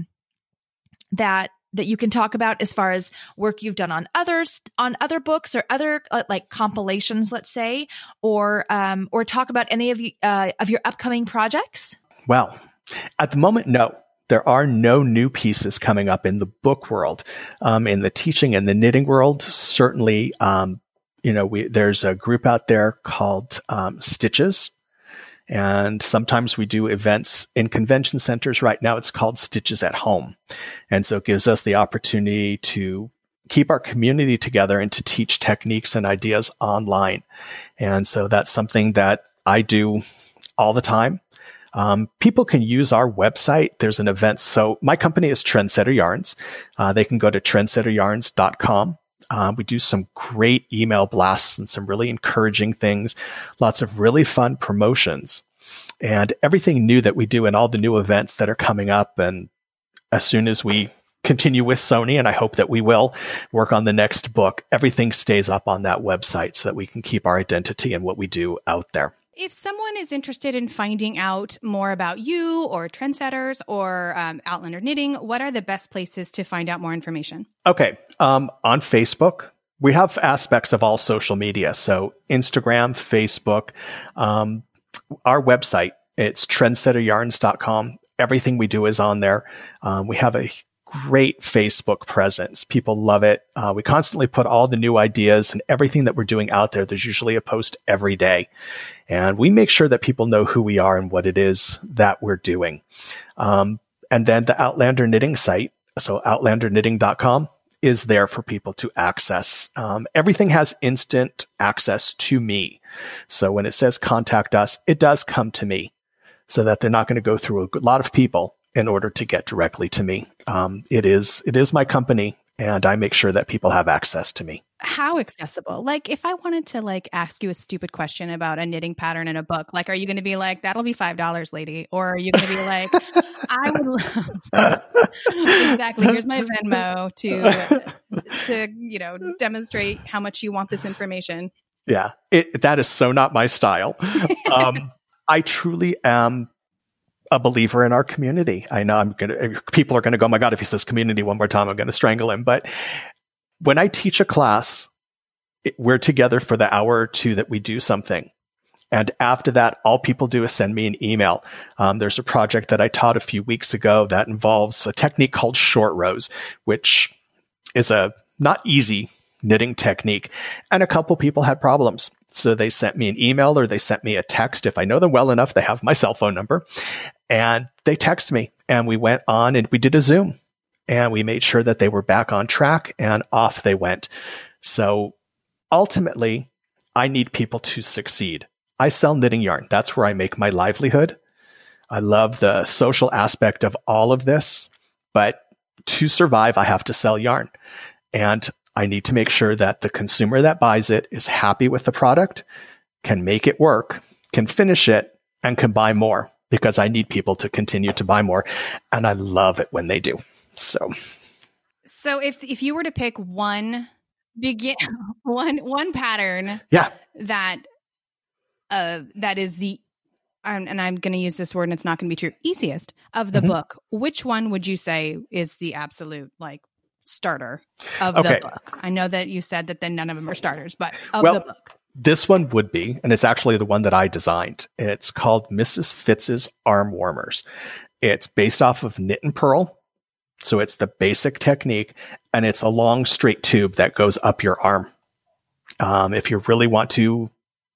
A: that you can talk about as far as work you've done on other books or other like compilations, let's say, or talk about any of your upcoming projects? Well,
C: at the moment, no. There are no new pieces coming up in the book world. In the teaching and the knitting world, certainly, there's a group out there called Stitches. And sometimes we do events in convention centers. Right now, it's called Stitches at Home. And so it gives us the opportunity to keep our community together and to teach techniques and ideas online. And so that's something that I do all the time. People can use our website. There's an event. So my company is Trendsetter Yarns. They can go to trendsetteryarns.com. We do some great email blasts and some really encouraging things, lots of really fun promotions, and everything new that we do and all the new events that are coming up. And as soon as we continue with Sony, and I hope that we will work on the next book, everything stays up on that website so that we can keep our identity and what we do out there.
B: If someone is interested in finding out more about you or Trendsetters or Outlander Knitting, what are the best places to find out more information?
C: Okay. On Facebook, we have aspects of all social media. So Instagram, Facebook, our website, it's trendsetteryarns.com. Everything we do is on there. We have a great Facebook presence. People love it. We constantly put all the new ideas and everything that we're doing out there. There's usually a post every day. And we make sure that people know who we are and what it is that we're doing. And then the Outlander Knitting site, so outlanderknitting.com, is there for people to access. Everything has instant access to me. So when it says contact us, it does come to me so that they're not going to go through a lot of people in order to get directly to me. It is my company, and I make sure that people have access to me.
B: How accessible? Like, if I wanted to ask you a stupid question about a knitting pattern in a book, are you going to be like, that'll be $5, lady? Or are you going to be like, I would love exactly. Here's my Venmo to demonstrate how much you want this information.
C: Yeah, that is so not my style. I truly am a believer in our community. I know people are going to go, oh my God, if he says community one more time, I'm going to strangle him. But when I teach a class, we're together for the hour or two that we do something. And after that, all people do is send me an email. There's a project that I taught a few weeks ago that involves a technique called short rows, which is a not easy knitting technique. And a couple people had problems. So they sent me an email or they sent me a text. If I know them well enough, they have my cell phone number. And they text me, and we went on and we did a Zoom, and we made sure that they were back on track, and off they went. So ultimately, I need people to succeed. I sell knitting yarn. That's where I make my livelihood. I love the social aspect of all of this, but to survive, I have to sell yarn. And I need to make sure that the consumer that buys it is happy with the product, can make it work, can finish it, and can buy more, because I need people to continue to buy more. And I love it when they do. So
B: if you were to pick one pattern that is the and I'm going to use this word and it's not going to be true, easiest of the book, which one would you say is the absolute starter of the book? I know that you said that then none of them are starters, but the book.
C: This one would be, and it's actually the one that I designed. It's called Mrs. Fitz's Arm Warmers. It's based off of knit and purl. So it's the basic technique, and it's a long straight tube that goes up your arm. If you really want to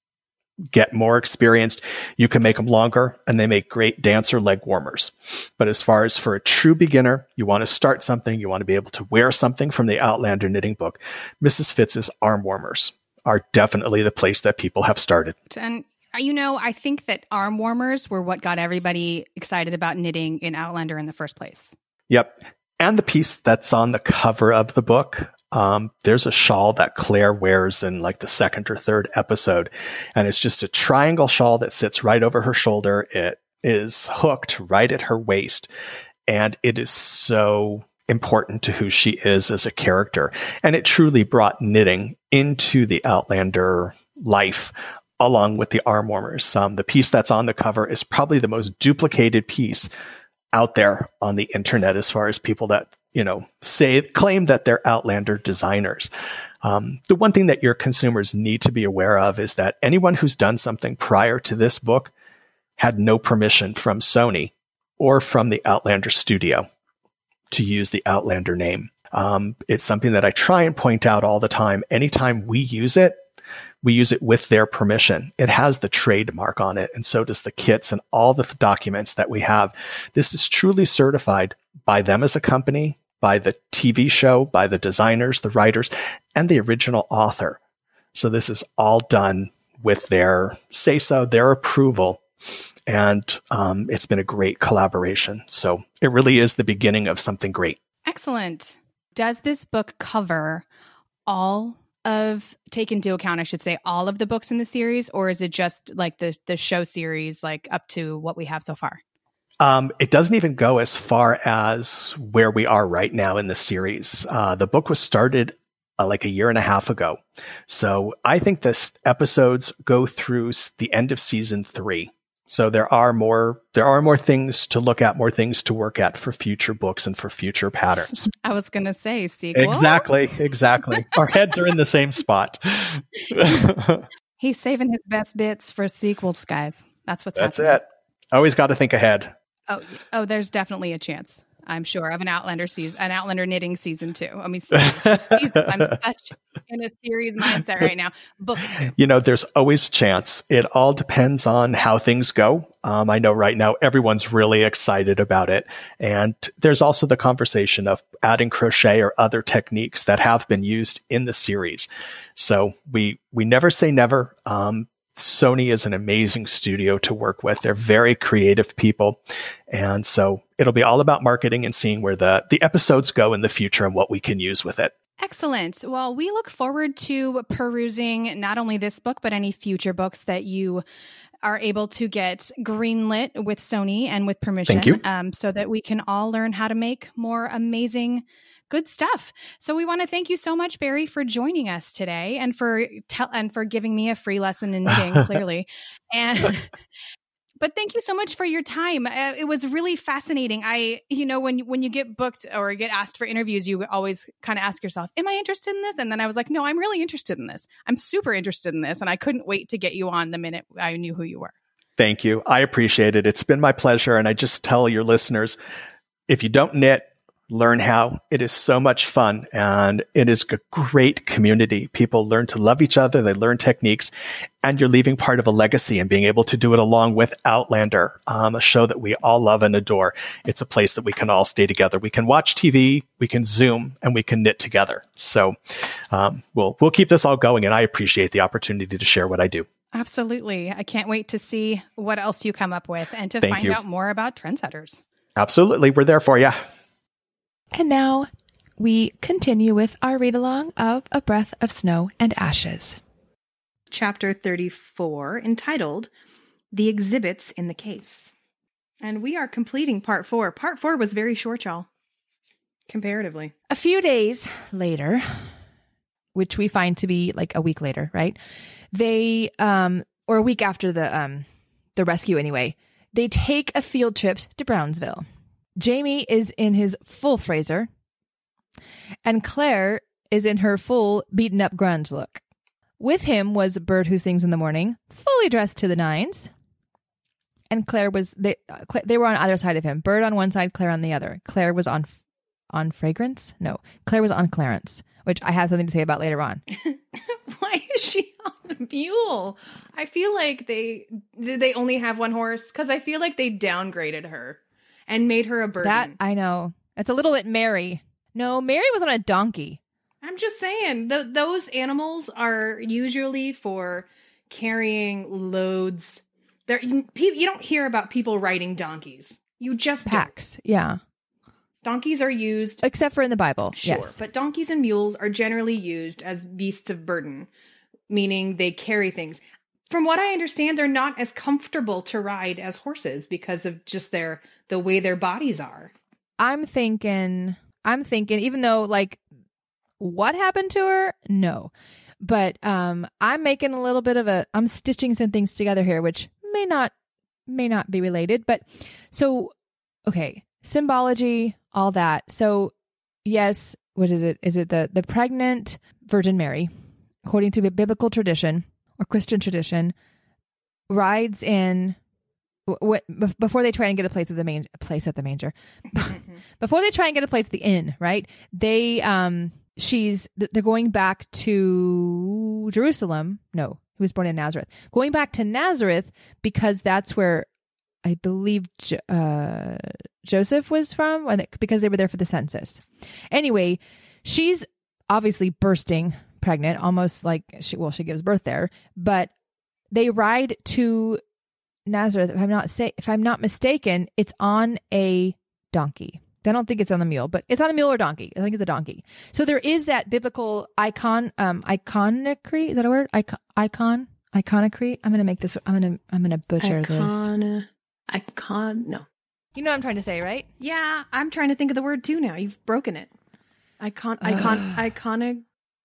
C: get more experienced, you can make them longer, and they make great dancer leg warmers. But as far as for a true beginner, you want to start something, you want to be able to wear something from the Outlander knitting book, Mrs. Fitz's Arm Warmers are definitely the place that people have started.
B: And I think that arm warmers were what got everybody excited about knitting in Outlander in the first place.
C: Yep. And the piece that's on the cover of the book, there's a shawl that Claire wears in the second or third episode. And it's just a triangle shawl that sits right over her shoulder. It is hooked right at her waist. And it is so important to who she is as a character. And it truly brought knitting into the Outlander life along with the arm warmers. The piece that's on the cover is probably the most duplicated piece out there on the internet as far as people that, claim that they're Outlander designers. The one thing that your consumers need to be aware of is that anyone who's done something prior to this book had no permission from Sony or from the Outlander studio to use the Outlander name. It's something that I try and point out all the time. Anytime we use it with their permission. It has the trademark on it, and so does the kits and all the documents that we have. This is truly certified by them as a company, by the TV show, by the designers, the writers, and the original author. So this is all done with their say-so, their approval, and it's been a great collaboration. So it really is the beginning of something great.
B: Excellent. Does this book cover take into account, I should say, all of the books in the series, or is it just the show series, up to what we have so far?
C: It doesn't even go as far as where we are right now in the series. The book was started a year and a half ago. So I think the episodes go through the end of season 3. So there are more things to look at, more things to work at for future books and for future patterns.
B: I was going to say sequel.
C: Exactly. Our heads are in the same spot.
B: He's saving his best bits for sequels, guys. That's happening.
C: That's it. Always got to think ahead.
B: Oh, there's definitely a chance, I'm sure, of an Outlander knitting season 2. I mean, Jesus, I'm such in a series mindset right now.
C: There's always a chance. It all depends on how things go. I know right now everyone's really excited about it. And there's also the conversation of adding crochet or other techniques that have been used in the series. So we never say never. Sony is an amazing studio to work with. They're very creative people. And so it'll be all about marketing and seeing where the episodes go in the future and what we can use with it.
B: Excellent. Well, we look forward to perusing not only this book, but any future books that you are able to get greenlit with Sony and with permission.
C: Thank you.
B: So that we can all learn how to make more amazing good stuff. So we want to thank you so much, Barry, for joining us today and for giving me a free lesson in knitting, clearly. But thank you so much for your time. It was really fascinating. When you get booked or get asked for interviews, you always kind of ask yourself, am I interested in this? And then I was like, no, I'm really interested in this. I'm super interested in this. And I couldn't wait to get you on the minute I knew who you were. Thank you. I appreciate it. It's been my pleasure. And I just tell your listeners, if you don't knit, learn how. It is so much fun, and it is a great community. People learn to love each other. They learn techniques, and you're leaving part of a legacy and being able to do it along with Outlander, a show that we all love and adore. It's a place that we can all stay together. We can watch TV, we can Zoom, and we can knit together. So we'll keep this all going, and I appreciate the opportunity to share what I do. Absolutely. I can't wait to see what else you come up with and to
C: Thank
B: find
C: you.
B: out more about Trendsetters.
C: Absolutely. We're there for you.
A: And now we continue with our read along of A Breath of Snow and Ashes.
B: Chapter 34, entitled The Exhibits in the Case. And we are completing part 4. Part 4 was very short, y'all. Comparatively.
A: A few days later, which we find to be like a week later, right? They, or a week after the rescue anyway, they take a field trip to Brownsville. Jamie is in his full Fraser, and Claire is in her full beaten up grunge look. With him was Bird Who Sings in the Morning, fully dressed to the nines. And Claire was, they were on either side of him. Bird on one side, Claire on the other. Claire was on Fragrance? No, Claire was on Clarence, which I have something to say about later on.
B: Why is she on a mule? I feel like did they only have one horse? Because I feel like they downgraded her and made her a burden.
A: That, I know. It's a little bit Mary. No, Mary was on a donkey.
B: I'm just saying, those animals are usually for carrying loads. You don't hear about people riding donkeys. You just
A: Packs,
B: don't.
A: yeah.
B: Donkeys are used...
A: Except for in the Bible,
B: sure,
A: yes.
B: But donkeys and mules are generally used as beasts of burden, meaning they carry things. From what I understand, they're not as comfortable to ride as horses because of just the way their bodies are.
A: I'm thinking, even though, like, what happened to her? No. But I'm making a little bit of I'm stitching some things together here, which may not be related. But so, okay, symbology, all that. So, yes, what is it? Is it the pregnant Virgin Mary, according to biblical tradition or Christian tradition, rides in... before they try and get a place at the manger, before they try and get a place at the inn, right? They're going back to Jerusalem. No, he was born in Nazareth. Going back to Nazareth because that's where I believe Joseph was from, because they were there for the census. Anyway, she's obviously bursting pregnant, almost like she gives birth there. But they ride to Nazareth, if I'm not mistaken, it's on a donkey. I don't think it's on the mule, but it's on a mule or donkey. I think it's a donkey. So there is that biblical iconocry. Is that a word? Iconocry. I'm gonna make this. I'm gonna butcher this.
B: No.
A: You know what I'm trying to say, right?
B: Yeah, I'm trying to think of the word too now. You've broken it. Iconograph.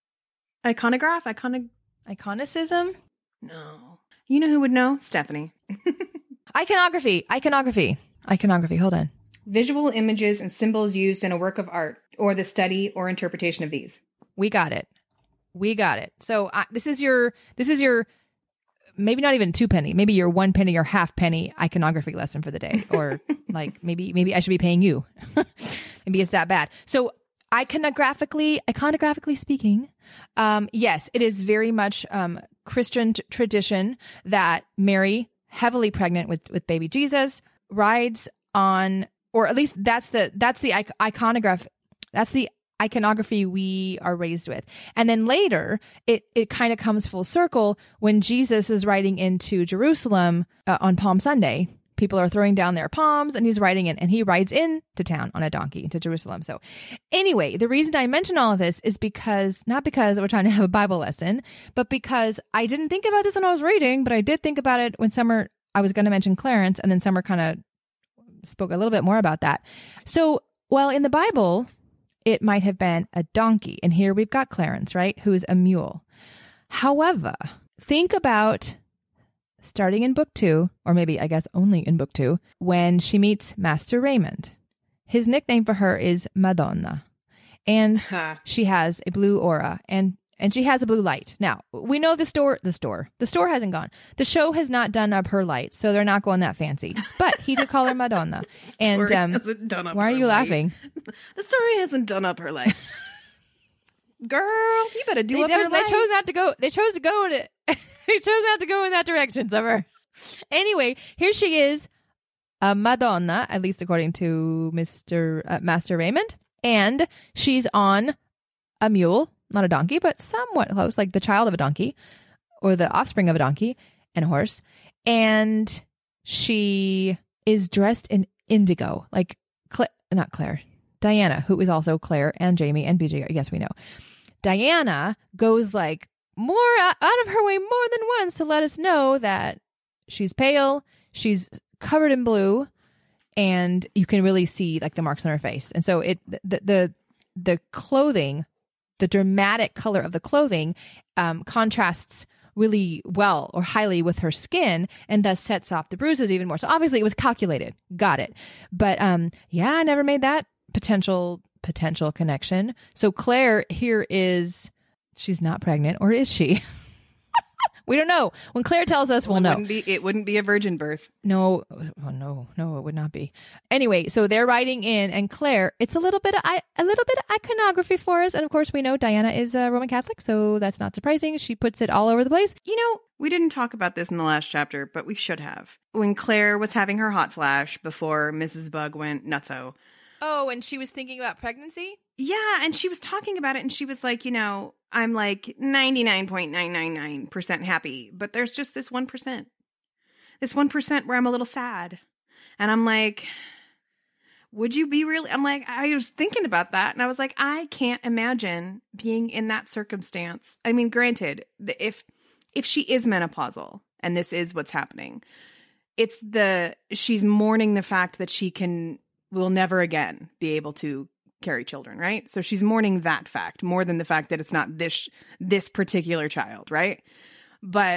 A: Iconicism.
B: No. You know who would know? Stephanie.
A: Iconography. Hold on.
B: Visual images and symbols used in a work of art, or the study or interpretation of these.
A: We got it. So this is your maybe not even 2 penny, maybe your 1 penny or half penny iconography lesson for the day, or like maybe I should be paying you. Maybe it's that bad. So iconographically speaking, yes, it is very much Christian tradition that Mary, heavily pregnant with baby Jesus, rides on, or at least that's the iconography we are raised with. And then later, it kind of comes full circle when Jesus is riding into Jerusalem on Palm Sunday. People are throwing down their palms and he's riding in, and he rides into town on a donkey to Jerusalem. So anyway, the reason I mention all of this is not because we're trying to have a Bible lesson, but because I didn't think about this when I was reading, but I did think about it when Summer, I was going to mention Clarence, and then Summer kind of spoke a little bit more about that. So while in the Bible, it might have been a donkey, and here we've got Clarence, right, who's a mule. However, think about starting in book 2, or maybe I guess only in book 2, when she meets Master Raymond. His nickname for her is Madonna, and she has a blue aura, and she has a blue light. Now, we know the store hasn't gone. The show has not done up her light, so they're not going that fancy. But he did call her Madonna. And why are you laughing?
B: The story hasn't done up her light. Girl, you better do up her light.
A: They chose not to go. They chose not to go in that direction, Summer. Anyway, here she is, a Madonna, at least according to Master Raymond, and she's on a mule, not a donkey, but somewhat close, like the child of a donkey or the offspring of a donkey. and a horse. And she is dressed in indigo, like not Claire, Diana, who is also Claire and Jamie and BJ. Yes, we know. Diana goes like more out of her way more than once to let us know that she's pale, she's covered in blue, and you can really see like the marks on her face. And so the clothing, the dramatic color of the clothing contrasts really well or highly with her skin, and thus sets off the bruises even more. So obviously it was calculated. Got it. But yeah, I never made that potential connection. So Claire here is, she's not pregnant, or is she? We don't know. When Claire tells us, we'll know.
B: It wouldn't be a virgin birth.
A: No, no, it would not be. Anyway, so they're writing in, and Claire, it's a little bit of iconography for us. And of course, we know Diana is a Roman Catholic, so that's not surprising. She puts it all over the place.
B: You know, we didn't talk about this in the last chapter, but we should have. When Claire was having her hot flash before Mrs. Bug went nutso.
A: Oh, and she was thinking about pregnancy?
B: Yeah, and she was talking about it, and she was like, you know, I'm like 99.999% happy, but there's just this 1%. This 1% where I'm a little sad. And I'm like, would you be really? I'm like, I was thinking about that, and I was like, I can't imagine being in that circumstance. I mean, granted, if she is menopausal, and this is what's happening, she's mourning the fact that will never again be able to carry children, right? So she's mourning that fact more than the fact that it's not this particular child, right? But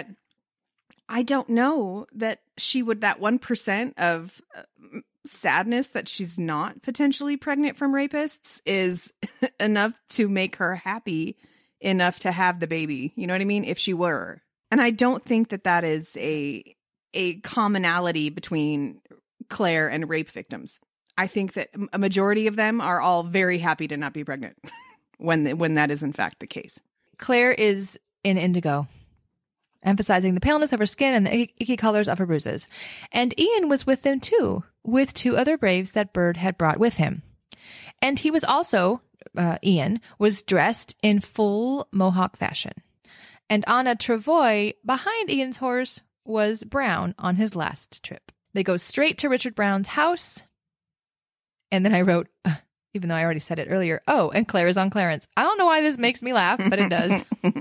B: I don't know that that 1% of sadness that she's not potentially pregnant from rapists is enough to make her happy enough to have the baby. You know what I mean? If she were. And I don't think that is a commonality between Claire and rape victims. I think that a majority of them are all very happy to not be pregnant when that is in fact the case.
A: Claire is in indigo, emphasizing the paleness of her skin and the icky colors of her bruises. And Ian was with them too, with 2 other braves that Byrd had brought with him. And he was also, Ian, was dressed in full Mohawk fashion. And Anna Travoy, behind Ian's horse, was Brown on his last trip. They go straight to Richard Brown's house. And then I wrote, even though I already said it earlier, oh, and Claire is on Clarence. I don't know why this makes me laugh, but it does.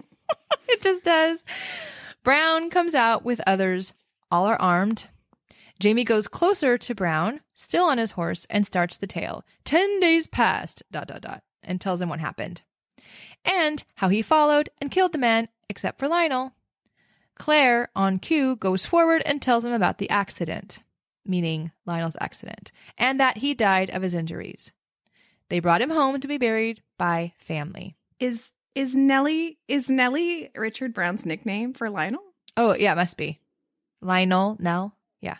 A: It just does. Brown comes out with others. All are armed. Jamie goes closer to Brown, still on his horse, and starts the tale. 10 days passed, ... and tells him what happened. And how he followed and killed the men, except for Lionel. Claire, on cue, goes forward and tells him about the accident, meaning Lionel's accident, and that he died of his injuries. They brought him home to be buried by family.
B: Is Nellie Richard Brown's nickname for Lionel?
A: Oh, yeah, it must be. Lionel, Nell, yeah.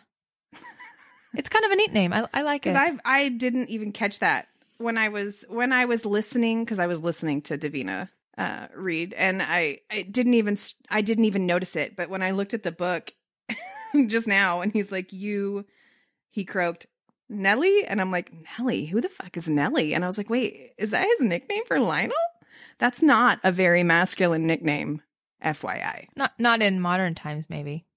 A: It's kind of a neat name. I like it.
B: I didn't even catch that when I was listening, because I was listening to Davina read, and I didn't even notice it. But when I looked at the book just now, and he's like, he croaked, Nellie? And I'm like, Nellie? Who the fuck is Nellie? And I was like, wait, is that his nickname for Lionel? That's not a very masculine nickname, FYI.
A: Not in modern times, maybe.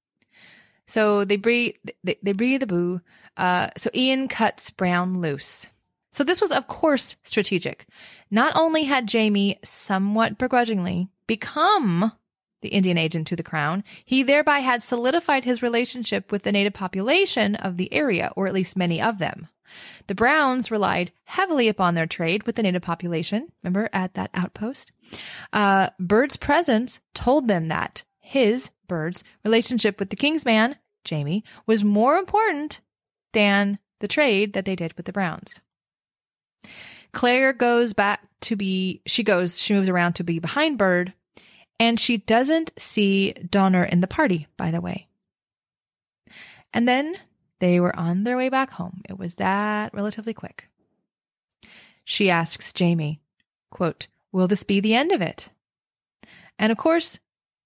A: So they breathe the boo. So Ian cuts Brown loose. So this was, of course, strategic. Not only had Jamie somewhat begrudgingly become the Indian agent to the crown, he thereby had solidified his relationship with the native population of the area, or at least many of them. The Browns relied heavily upon their trade with the native population, remember, at that outpost. Byrd's presence told them that Byrd's relationship with the king's man, Jamie, was more important than the trade that they did with the Browns. Claire moves around to be behind Byrd, and she doesn't see Donner in the party, by the way. And then they were on their way back home. It was that relatively quick. She asks Jamie, quote, will this be the end of it? And of course,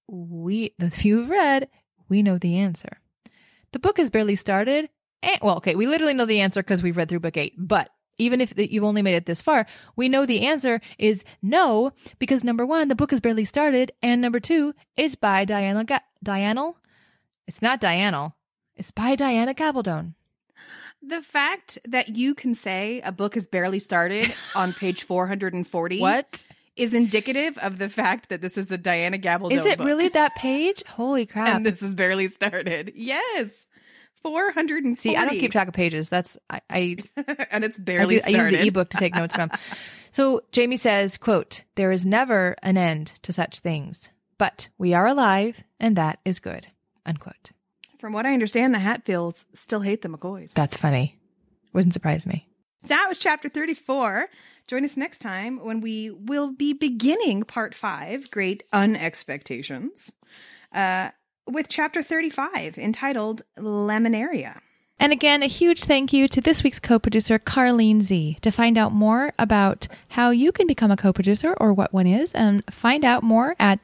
A: if you've read, we know the answer. The book has barely started. We literally know the answer because we've read through book 8. But even if you've only made it this far, we know the answer is no, because number 1, the book has barely started, and number 2, it's by Diana It's not Diurnal. It's by Diana Gabaldon.
B: The fact that you can say a book is barely started on page 440
A: What?
B: is indicative of the fact that this is a Diana Gabaldon
A: Is it
B: book.
A: really that page? Holy crap.
B: And this is barely started. Yes. 440.
A: See, I don't keep track of pages. That's I
B: and it's barely
A: I use
B: started.
A: the ebook to take notes from. So Jamie says, quote, "There is never an end to such things, but we are alive, and that is good." Unquote.
B: From what I understand, the Hatfields still hate the McCoys.
A: That's funny. Wouldn't surprise me.
B: That was chapter 34. Join us next time when we will be beginning part 5, Great Unexpectations, with chapter 35 entitled Laminaria.
A: And again, a huge thank you to this week's co-producer, Carlene Z. To find out more about how you can become a co-producer or what one is, and find out more at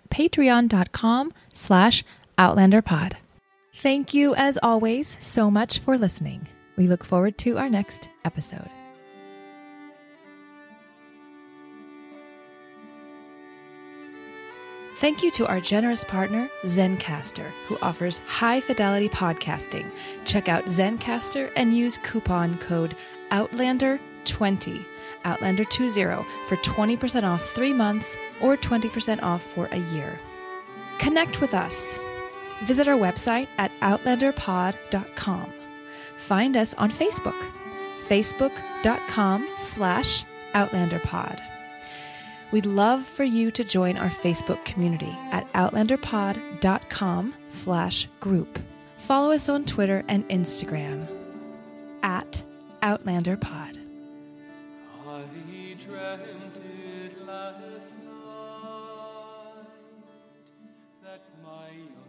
A: patreon.com/OutlanderPod. Thank you, as always, so much for listening. We look forward to our next episode. Thank you to our generous partner, Zencastr, who offers high-fidelity podcasting. Check out Zencastr and use coupon code OUTLANDER20, OUTLANDER20, for 20% off 3 months or 20% off for a year. Connect with us. Visit our website at OutlanderPod.com. Find us on Facebook, Facebook.com/OutlanderPod. We'd love for you to join our Facebook community at OutlanderPod.com/group. Follow us on Twitter and Instagram at OutlanderPod.
D: I dreamt it last night that my